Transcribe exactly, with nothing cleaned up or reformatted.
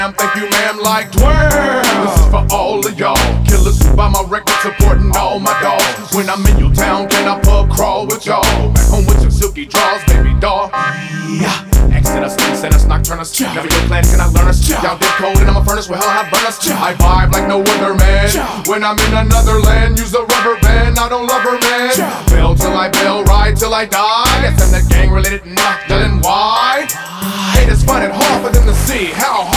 Thank you, ma'am, like twirl. This is for all of y'all killers who buy my record, supporting all my dogs. When I'm in your town, can I pub crawl with y'all? Back home with your silky draws, baby doll. Yeah. Exodus, us, nocturnus. Never your plan, can I learn us? Y'all get cold and I'm a furnace, well hell have burn us. I vibe like no other man. When I'm in another land, use a rubber band. I don't love her, man. Bail till I bail, ride till I die. Guess I'm that gang related, not yelling why. Hate is fun and hard, but in the sea, how